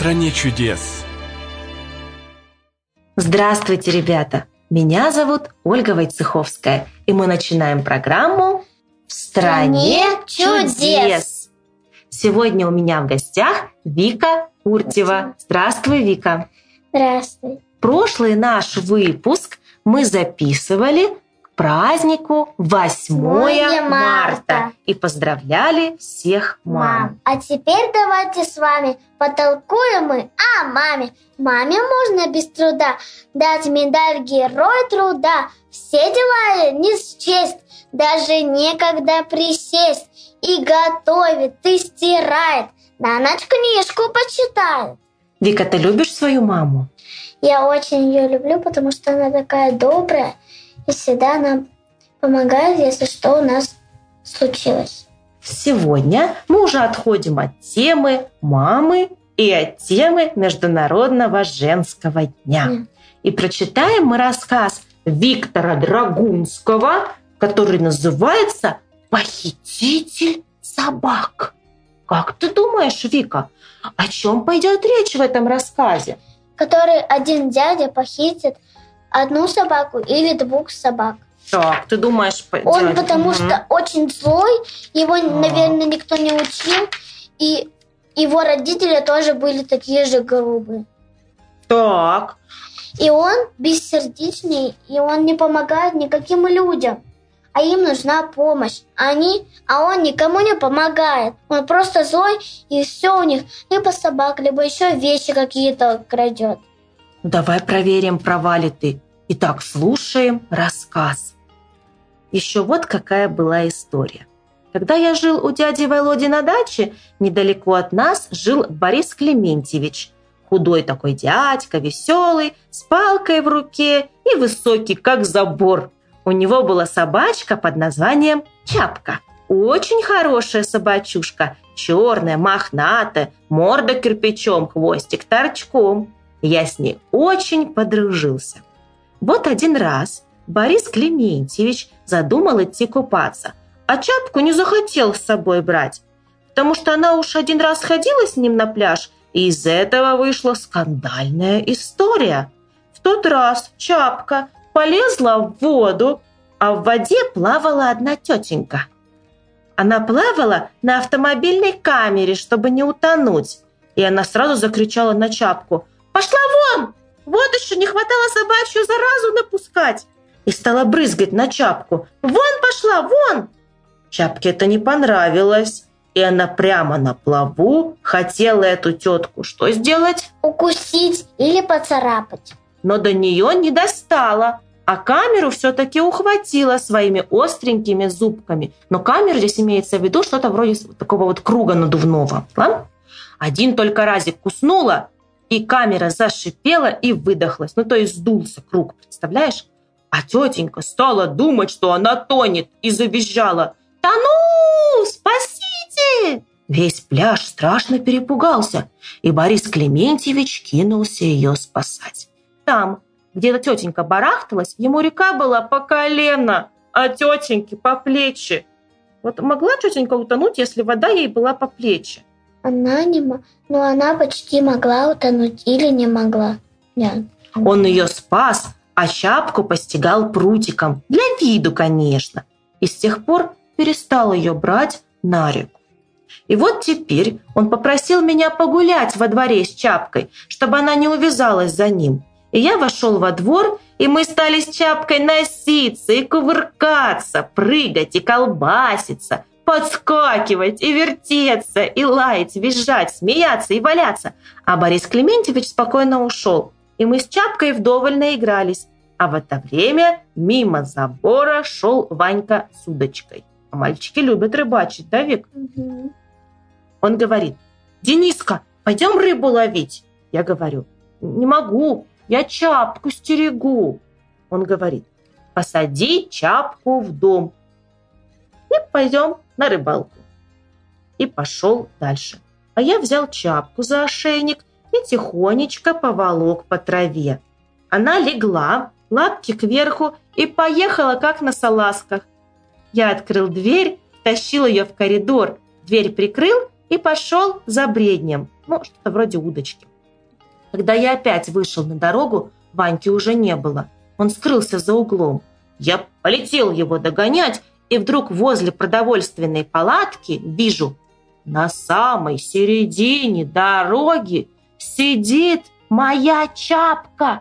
стране чудес. Здравствуйте, ребята! Меня зовут Ольга Войцеховская, и мы начинаем программу «В стране чудес». Сегодня у меня в гостях Вика Уртева. Здравствуй, Вика! Здравствуй! Прошлый наш выпуск мы записывали к празднику 8 марта и поздравляли всех мам. А теперь давайте с вами потолкуем мы о маме. Маме можно без труда дать медаль Герой труда. Все дела не счесть, даже некогда присесть. И готовит, и стирает, на ночь книжку почитает. Вика, ты любишь свою маму? Я очень ее люблю, потому что она такая добрая и всегда нам помогает, если что у нас случилось. Сегодня мы уже отходим от темы мамы и от темы Международного женского дня. И прочитаем мы рассказ Виктора Драгунского, который называется «Похититель собак». Как ты думаешь, Вика, о чем пойдет речь в этом рассказе? Который один дядя похитит одну собаку или двух собак. Так, ты думаешь... Он потому что очень злой, его, наверное, никто не учил, и его родители тоже были такие же грубые. Так. И он бессердечный, и он не помогает никаким людям, а им нужна помощь. А он никому не помогает. Он просто злой, и все у них либо собак, либо еще вещи какие-то крадет. Давай проверим, права ли ты. Итак, слушаем рассказ. Еще вот какая была история. Когда я жил у дяди Володи на даче, недалеко от нас жил Борис Клементьевич. Худой такой дядька, веселый, с палкой в руке и высокий, как забор. У него была собачка под названием Чапка. Очень хорошая собачушка, черная, мохнатая, морда кирпичом, хвостик торчком. Я с ней очень подружился. Вот один раз Борис Клементьевич задумал идти купаться, а Чапку не захотел с собой брать, потому что она уж один раз ходила с ним на пляж, и из этого вышла скандальная история. В тот раз Чапка полезла в воду, а в воде плавала одна тетенька. Она плавала на автомобильной камере, чтобы не утонуть, и она сразу закричала на Чапку: «Пошла вон! Вот еще не хватало собачью заразу напускать!» И стала брызгать на Чапку: «Вон пошла, вон!» Чапке это не понравилось, и она прямо на плаву хотела эту тетку что сделать? Укусить или поцарапать. Но до нее не достала, а камеру все-таки ухватила своими остренькими зубками. Но камера здесь имеется в виду что-то вроде такого вот круга надувного. Ладно? Один только разик куснула, и камера зашипела и выдохлась. Ну, то есть сдулся круг, представляешь? А тетенька стала думать, что она тонет, и завизжала: «Тону! Спасите!» Весь пляж страшно перепугался, и Борис Клементьевич кинулся ее спасать. Там, где эта тетенька барахталась, ему река была по колено, а тетеньке по плечи. Вот могла тетенька утонуть, если вода ей была по плечи? Она почти могла утонуть или не могла. Нет. Он ее спас, а Чапку постигал прутиком. Для виду, конечно. И с тех пор перестал ее брать на реку. И вот теперь он попросил меня погулять во дворе с Чапкой, чтобы она не увязалась за ним. И я вошел во двор, и мы стали с Чапкой носиться и кувыркаться, прыгать и колбаситься, подскакивать и вертеться, и лаять, визжать, смеяться и валяться. А Борис Клементьевич спокойно ушел, и мы с Чапкой вдоволь наигрались. А в это время мимо забора шел Ванька с удочкой. А мальчики любят рыбачить, да, Вик? Угу. Он говорит: «Дениска, пойдем рыбу ловить?» Я говорю: «Не могу, я Чапку стерегу». Он говорит: «Посади Чапку в дом и пойдем на рыбалку». И пошел дальше. А я взял Чапку за ошейник и тихонечко поволок по траве. Она легла, лапки кверху, и поехала, как на салазках. Я открыл дверь, тащил ее в коридор, дверь прикрыл и пошел за бреднем. Что-то вроде удочки. Когда я опять вышел на дорогу, Ваньки уже не было. Он скрылся за углом. Я полетел его догонять, и вдруг возле продовольственной палатки вижу, на самой середине дороги сидит моя Чапка.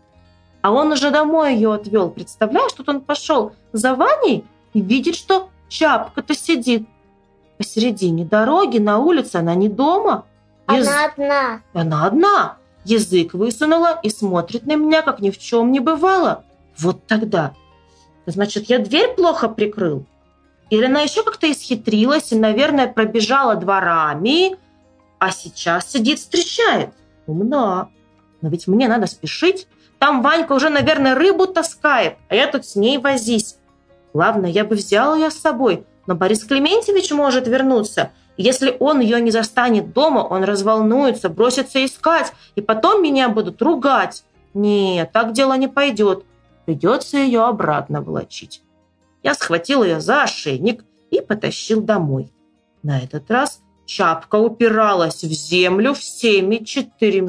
А он уже домой ее отвел. Представляешь, тут он пошел за Ваней и видит, что Чапка-то сидит посередине дороги, на улице, она не дома. Она одна. Она одна. Язык высунула и смотрит на меня, как ни в чем не бывало. Вот тогда. Значит, я дверь плохо прикрыл? Или она еще как-то исхитрилась и, наверное, пробежала дворами, а сейчас сидит, встречает? Умна. Но ведь мне надо спешить. Там Ванька уже, наверное, рыбу таскает, а я тут с ней возись. Главное, я бы взял ее с собой, но Борис Клементьевич может вернуться. Если он ее не застанет дома, он разволнуется, бросится искать, и потом меня будут ругать. Нет, так дело не пойдет. Придется ее обратно волочить. Я схватил ее за ошейник и потащил домой. На этот раз Чапка упиралась в землю всеми 4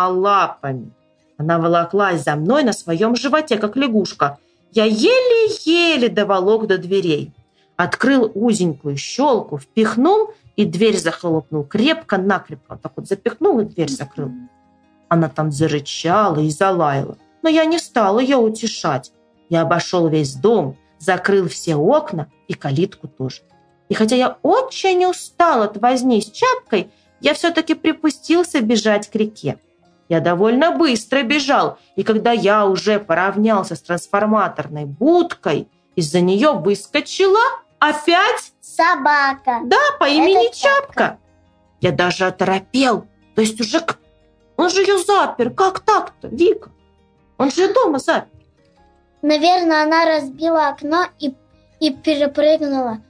лапами. Она волоклась за мной на своем животе, как лягушка. Я еле-еле доволок до дверей. Открыл узенькую щелку, впихнул, и дверь захлопнул крепко-накрепко. Так вот запихнул и дверь закрыл. Она там зарычала и залаяла. Но я не стал ее утешать. Я обошел весь дом, закрыл все окна и калитку тоже. И хотя я очень устал от возни с Чапкой, я все-таки припустился бежать к реке. Я довольно быстро бежал, и когда я уже поравнялся с трансформаторной будкой, из-за нее выскочила опять собака. Да, по имени Это Чапка. Я даже оторопел. То есть уже он же ее запер. Как так-то, Вика? Он же дома запер. Наверное, она разбила окно и перепрыгнула.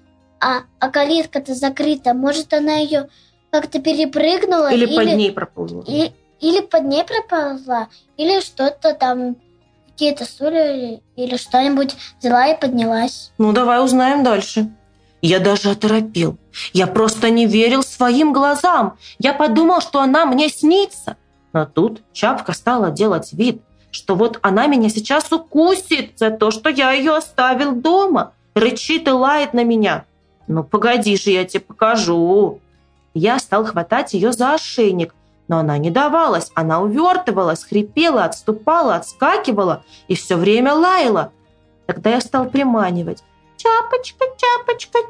А калитка-то закрыта. Может, она ее как-то перепрыгнула? Или под ней проползла. Или под ней проползла, или что-то там, какие-то стулья или что-нибудь взяла и поднялась. Ну, давай узнаем дальше. Я даже оторопел. Я просто не верил своим глазам. Я подумал, что она мне снится. Но тут Чапка стала делать вид, что вот она меня сейчас укусит за то, что я ее оставил дома. Рычит и лает на меня. Ну, погоди же, я тебе покажу. Я стал хватать ее за ошейник, но она не давалась. Она увертывалась, хрипела, отступала, отскакивала и все время лаяла. Тогда я стал приманивать. «Чапочка, Чапочка,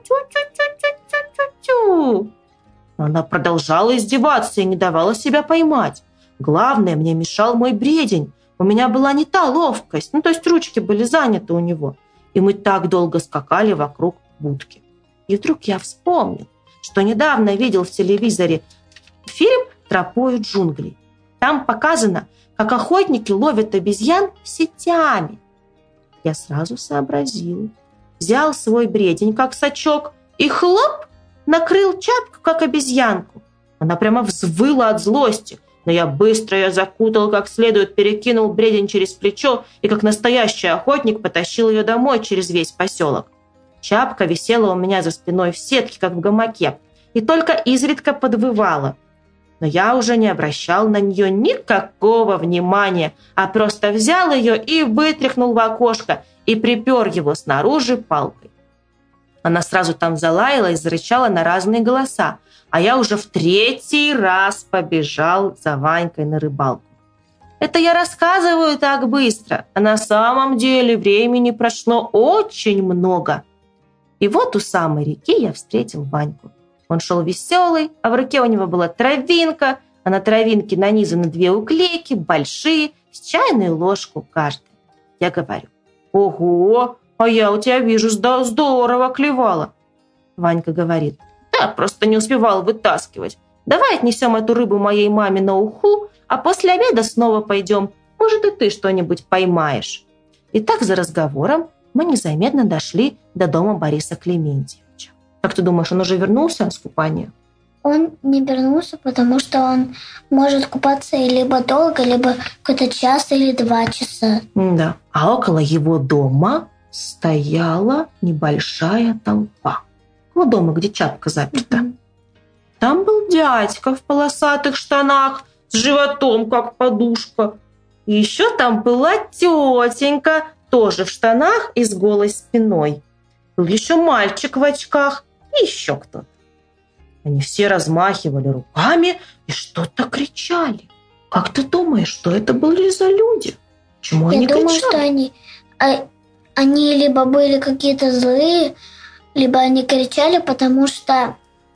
тю-тю-тю-тю-тю-тю». Она продолжала издеваться и не давала себя поймать. Главное, мне мешал мой бредень. У меня была не та ловкость, то есть ручки были заняты у него. И мы так долго скакали вокруг будки. И вдруг я вспомнил, что недавно видел в телевизоре фильм «Тропою джунглей». Там показано, как охотники ловят обезьян сетями. Я сразу сообразил. Взял свой бредень, как сачок, и хлоп, накрыл Чапку, как обезьянку. Она прямо взвыла от злости, но я быстро ее закутал как следует, перекинул бредень через плечо и, как настоящий охотник, потащил ее домой через весь поселок. Чапка висела у меня за спиной в сетке, как в гамаке, и только изредка подвывала. Но я уже не обращал на нее никакого внимания, а просто взял ее и вытряхнул в окошко и припер его снаружи палкой. Она сразу там залаяла и зарычала на разные голоса, а я уже в 3-й раз побежал за Ванькой на рыбалку. Это я рассказываю так быстро, а на самом деле времени прошло очень много. И вот у самой реки я встретил Ваньку. Он шел веселый, а в руке у него была травинка, а на травинке нанизаны 2 уклейки, большие, с чайную ложку каждая. Я говорю: «Ого, а я у тебя вижу, здорово клевала». Ванька говорит: «Да, просто не успевал вытаскивать. Давай отнесем эту рыбу моей маме на уху, а после обеда снова пойдем. Может, и ты что-нибудь поймаешь». И так за разговором мы незаметно дошли до дома Бориса Клементьевича. Как ты думаешь, он уже вернулся с купания? Он не вернулся, потому что он может купаться либо долго, либо какой-то час или 2 часа. Да. А около его дома стояла небольшая толпа. Около дома, где Чапка заперта. Там был дядька в полосатых штанах с животом, как подушка. И еще там была тетенька, тоже в штанах и с голой спиной. Был еще мальчик в очках и еще кто-то. Они все размахивали руками и что-то кричали. Как ты думаешь, что это были за люди? Почему они кричали? Я думаю, что они либо были какие-то злые, либо они кричали, потому что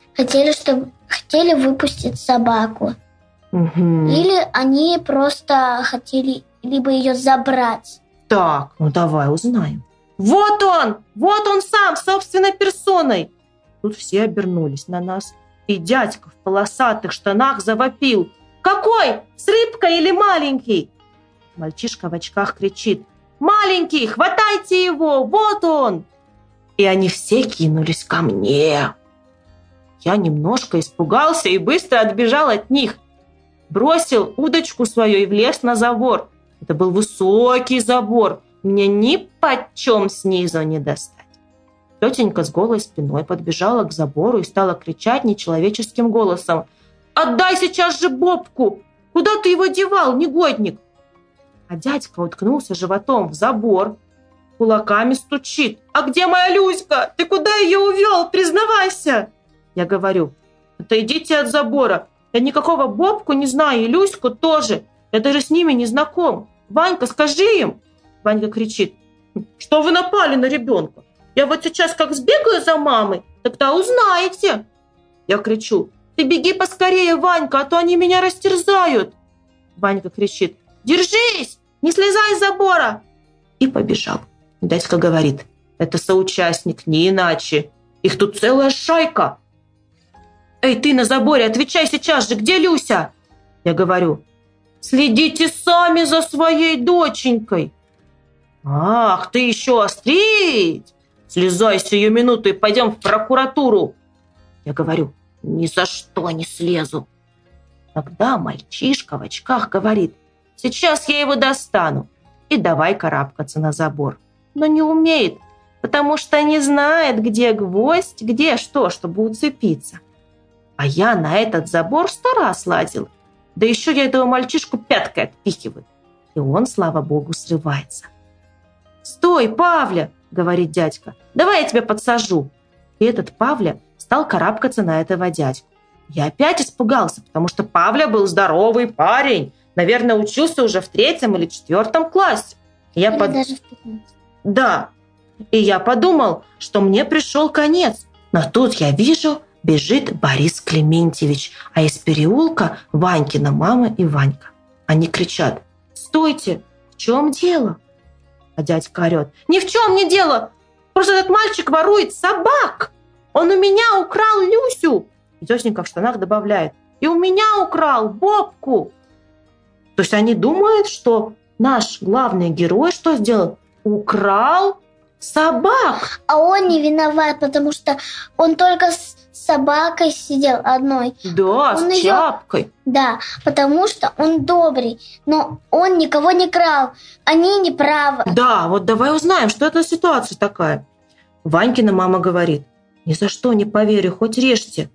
хотели выпустить собаку. Угу. Или они просто хотели либо ее забрать. Так, ну давай узнаем. Вот он сам, собственной персоной. Тут все обернулись на нас, и дядька в полосатых штанах завопил: «Какой? С рыбкой или маленький?» Мальчишка в очках кричит: «Маленький, хватайте его, вот он!» И они все кинулись ко мне. Я немножко испугался и быстро отбежал от них. Бросил удочку свою и влез на забор. Это был высокий забор, мне ни почем снизу не достать. Тетенька с голой спиной подбежала к забору и стала кричать нечеловеческим голосом: «Отдай сейчас же Бобку! Куда ты его девал, негодник?» А дядька уткнулся животом в забор, кулаками стучит: «А где моя Люська? Ты куда ее увел? Признавайся!» Я говорю: «Отойдите от забора. Я никакого Бобку не знаю, и Люську тоже. Я даже с ними не знаком. Ванька, скажи им!» Ванька кричит: «Что вы напали на ребенка? Я вот сейчас как сбегаю за мамой, тогда узнаете!» Я кричу: «Ты беги поскорее, Ванька, а то они меня растерзают!» Ванька кричит: «Держись! Не слезай с забора!» И побежал. Дядька говорит: «Это соучастник, не иначе. Их тут целая шайка!» «Эй, ты на заборе, отвечай сейчас же, где Люся?» Я говорю: «Следите сами за своей доченькой!» «Ах, ты еще острить! Слезай сию минуту и пойдем в прокуратуру!» Я говорю: «Ни за что не слезу!» Тогда мальчишка в очках говорит: «Сейчас я его достану!» И давай карабкаться на забор. Но не умеет, потому что не знает, где гвоздь, где что, чтобы уцепиться. А я на этот забор 100 раз лазил. Да еще я этого мальчишку пяткой отпихиваю. И он, слава богу, срывается. «Стой, Павля!» – говорит дядька. «Давай я тебя подсажу!» И этот Павля стал карабкаться на этого дядьку. Я опять испугался, потому что Павля был здоровый парень. Наверное, учился уже в 3 или 4 классе. Даже в 15. Да. И я подумал, что мне пришел конец. Но тут я вижу, бежит Борис Клементьевич, а из переулка Ванькина мама и Ванька. Они кричат: «Стойте! В чем дело?» А дядька орет: «Ни в чем не дело! Просто этот мальчик ворует собак! Он у меня украл Люсю!» И тетенька в штанах добавляет: «И у меня украл Бобку!» То есть они думают, что наш главный герой что сделал? Украл собак! А он не виноват, потому что он только с собакой сидел одной. Да, он с чапкой. Да, потому что он добрый, но он никого не крал. Они не правы. Да, вот давай узнаем, что это за ситуация такая. Ванькина мама говорит: «Ни за что не поверю, хоть режьте».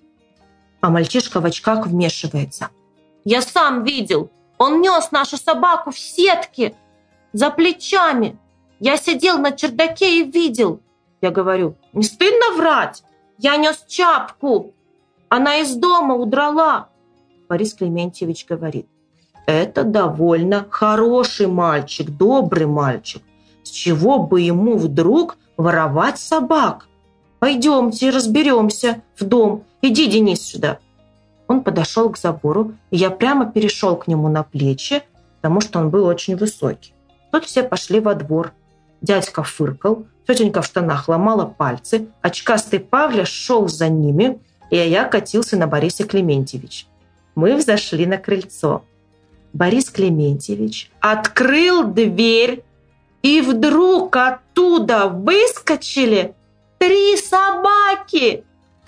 А мальчишка в очках вмешивается: «Я сам видел. Он нес нашу собаку в сетке за плечами. Я сидел на чердаке и видел». Я говорю: «Не стыдно врать? Я нес чапку. Она из дома удрала». Борис Клементьевич говорит: «Это довольно хороший мальчик, добрый мальчик. С чего бы ему вдруг воровать собак? Пойдемте разберемся в дом. Иди, Денис, сюда». Он подошел к забору, и я прямо перешел к нему на плечи, потому что он был очень высокий. Тут все пошли во двор. Дядька фыркал, тетенька в штанах ломала пальцы, очкастый Павля шел за ними, и я катился на Бориса Клементьевича. Мы взошли на крыльцо. Борис Клементьевич открыл дверь, и вдруг оттуда выскочили 3 собаки,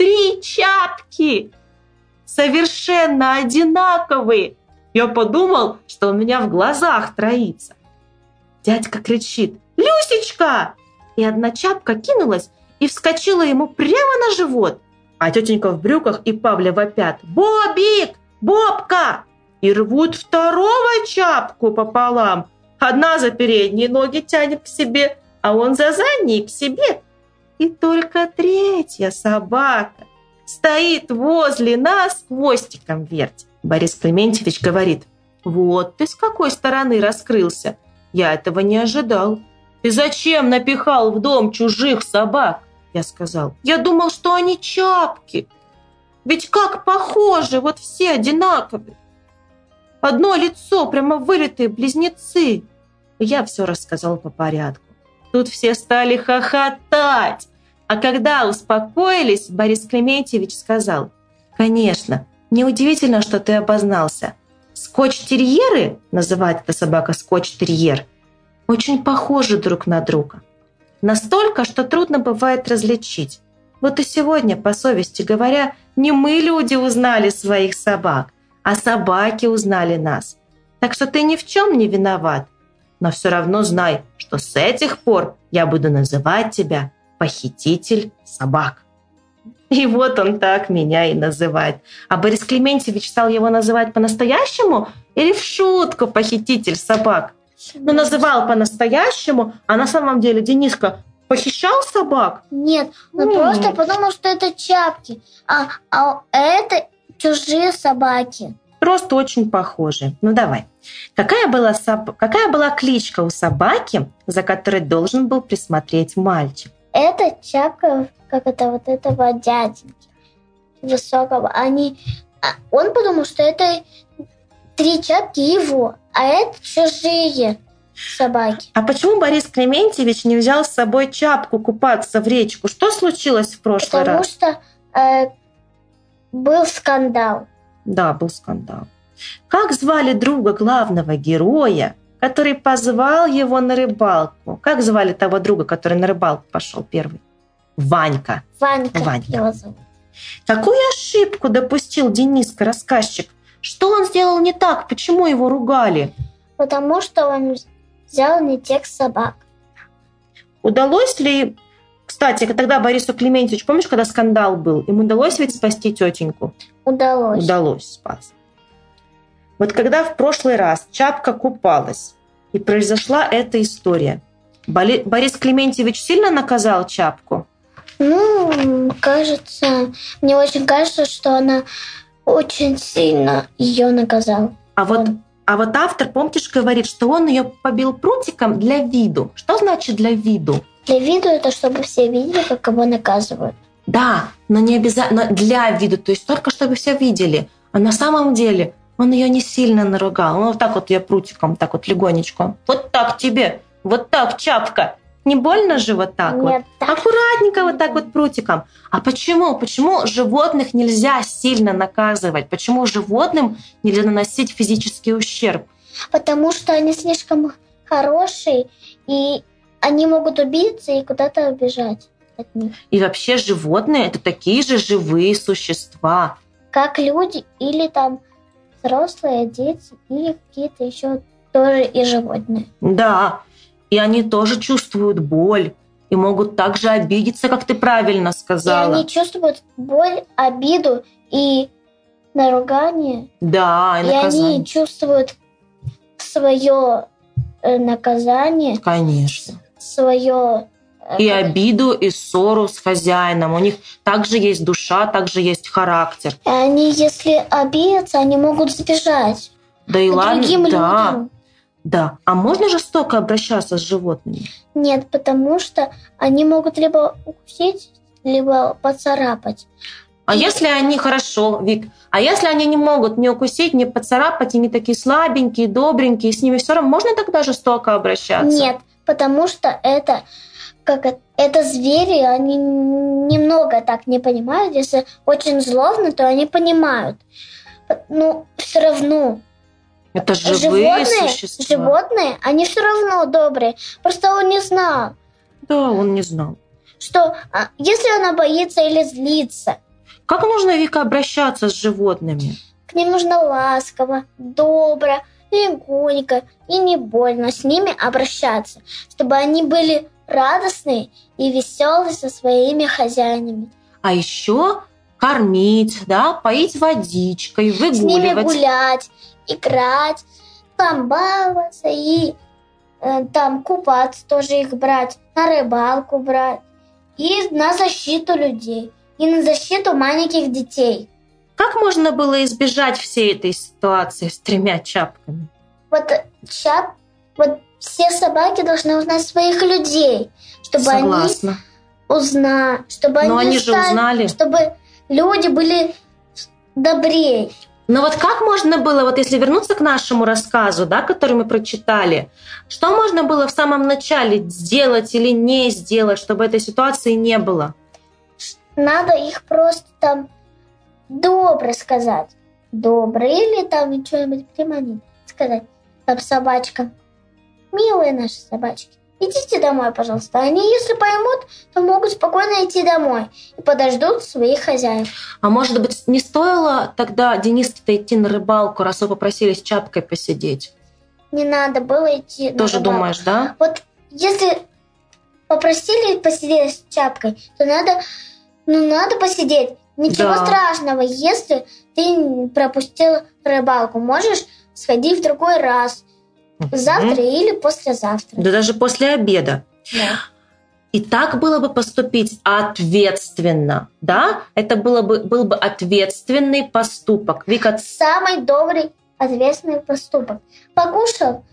3 чапки, совершенно одинаковые. Я подумал, что у меня в глазах троится. Дядька кричит: «Люсечка!» И одна чапка кинулась и вскочила ему прямо на живот. А тетенька в брюках и Павля вопят: «Бобик! Бобка!» и рвут второго Чапку пополам. Одна за передние ноги тянет к себе, а он за задние к себе. И только третья собака стоит возле нас, хвостиком вертит. Борис Клементьевич говорит: вот ты с какой стороны раскрылся. Я этого не ожидал. Ты зачем напихал в дом чужих собак? Я сказал: я думал, что они Чапки. Ведь как похожи, вот все одинаковые. Одно лицо, прямо вылитые близнецы. И я все рассказал по порядку. Тут все стали хохотать. А когда успокоились, Борис Клементьевич сказал: конечно, неудивительно, что ты обознался. Скотч-терьеры, называет эта собака скотч-терьер, очень похожи друг на друга. Настолько, что трудно бывает различить. Вот и сегодня, по совести говоря, не мы, люди, узнали своих собак, а собаки узнали нас. Так что ты ни в чем не виноват. Но все равно знай, что с этих пор я буду называть тебя похититель собак. И вот он так меня и называет. А Борис Клементьевич стал его называть по-настоящему или в шутку похититель собак? Ну, называл по-настоящему, а на самом деле Дениска похищал собак? Нет, он просто подумал, что это Чапки, а это чужие собаки. Просто очень похожи. Ну, давай. Какая была кличка у собаки, за которой должен был присмотреть мальчик? Это Чапка, как это вот этого дяденьки высокого. Он подумал, что это 3 Чапки его, а это чужие собаки. А почему Борис Клементьевич не взял с собой Чапку купаться в речку? Что случилось в прошлый раз? Потому что был скандал. Да, был скандал. Как звали друга главного героя, который позвал его на рыбалку? Как звали того друга, который на рыбалку пошел первый? Ванька. Ванька его зовут. Какую ошибку допустил Дениска, рассказчик? Что он сделал не так? Почему его ругали? Потому что он взял не тех собак. Удалось ли... Кстати, тогда Борису Клементьевичу, помнишь, когда скандал был, ему удалось ведь спасти тетеньку? Удалось. Удалось, спас. Вот когда в прошлый раз Чапка купалась, и произошла эта история, Борис Клементьевич сильно наказал Чапку? Ну, кажется, мне очень кажется, что она очень сильно ее наказала. А вот автор, помнишь, говорит, что он ее побил прутиком для виду. Что значит для виду? Для виду это чтобы все видели, как его наказывают. Да, но не обязательно для виду, то есть только чтобы все видели. А на самом деле он ее не сильно наругал. Он вот так вот ее прутиком, так вот легонечко. Вот так тебе, вот так, Чапка. Не больно же вот так? Нет, вот? Так. Аккуратненько вот так вот прутиком. А почему? Почему животных нельзя сильно наказывать? Почему животным нельзя наносить физический ущерб? Потому что они слишком хорошие, и они могут убиться и куда-то убежать от них. И вообще животные – это такие же живые существа. Как люди или там взрослые, дети, или какие-то еще тоже и животные. Да, и они тоже чувствуют боль и могут также обидеться, как ты правильно сказала. И они чувствуют боль, обиду и наругание. Да, и наказание. И они чувствуют свое наказание. Конечно. Свое... И обиду, и ссору с хозяином. У них также есть душа, также есть характер. И они, если обидятся, они могут сбежать. Да и ладно, другим да. людям. Да. А можно жестоко обращаться с животными? Нет, потому что они могут либо укусить, либо поцарапать. А если они, хорошо, Вик, а если они не могут ни укусить, ни поцарапать, и они такие слабенькие, добренькие, с ними все равно можно тогда жестоко обращаться? Нет, потому что это звери, они немного так не понимают. Если очень злобно, то они понимают. Но все равно. Это живые существа. Животные, они все равно добрые. Просто он не знал. Да, он не знал. Что если она боится или злится. Как нужно, Вика, обращаться с животными? К ним нужно ласково, добро, легонько и не больно с ними обращаться, чтобы они были радостные и веселые со своими хозяинами. А еще кормить, да, поить водичкой, выгуливать. С ними гулять, играть, там баловаться и там купаться тоже их брать, на рыбалку брать. И на защиту людей, и на защиту маленьких детей. Как можно было избежать всей этой ситуации с 3 чапками? Вот все собаки должны узнать своих людей, чтобы Согласна. они узнали, чтобы Но они же узнали. чтобы люди были добрее. Но вот как можно было, вот если вернуться к нашему рассказу, да, который мы прочитали, что можно было в самом начале сделать или не сделать, чтобы этой ситуации не было? Надо их просто там добро сказать. Добро. Или там что-нибудь приманить. Сказать там собачкам: милые наши собачки, идите домой, пожалуйста. Они, если поймут, то могут спокойно идти домой и подождут своих хозяев. А может быть, не стоило тогда Дениске-то идти на рыбалку, раз вы попросили с Чапкой посидеть? Не надо было идти на Тоже рыбалку. думаешь, да? Вот если попросили посидеть с Чапкой, то надо посидеть. Ничего Да. страшного, если ты пропустил рыбалку. Можешь сходить в другой раз. Завтра или послезавтра. Да даже после обеда. Да. И так было бы поступить ответственно, да? Это был бы ответственный поступок. Вика, Самый добрый, ответственный поступок. Покушал,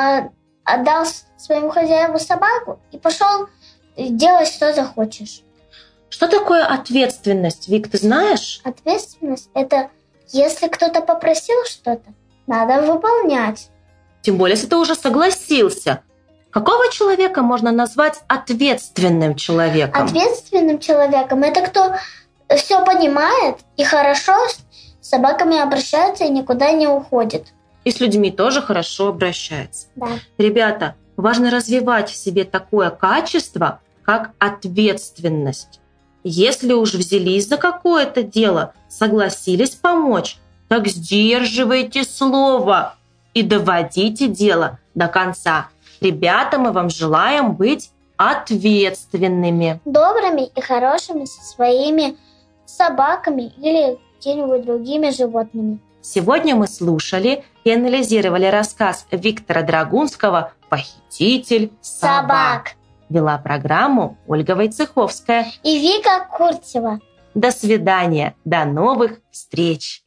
отдал своему хозяину собаку и пошел делать, что захочешь. что такое ответственность, Вик, ты знаешь? Ответственность – это если кто-то попросил что-то, надо выполнять. Тем более, если ты уже согласился. Какого человека можно назвать ответственным человеком? Ответственным человеком – это кто все понимает и хорошо с собаками обращается и никуда не уходит. И с людьми тоже хорошо обращается. Да. Ребята, важно развивать в себе такое качество, как ответственность. Если уж взялись за какое-то дело, согласились помочь, так сдерживайте слово и доводите дело до конца. Ребята, мы вам желаем быть ответственными. Добрыми и хорошими со своими собаками или какими-нибудь другими животными. Сегодня мы слушали и анализировали рассказ Виктора Драгунского «Похититель собак». Вела программу Ольга Войцеховская. И Вика Курцева. До свидания, до новых встреч.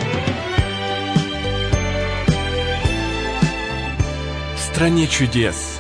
В стране чудес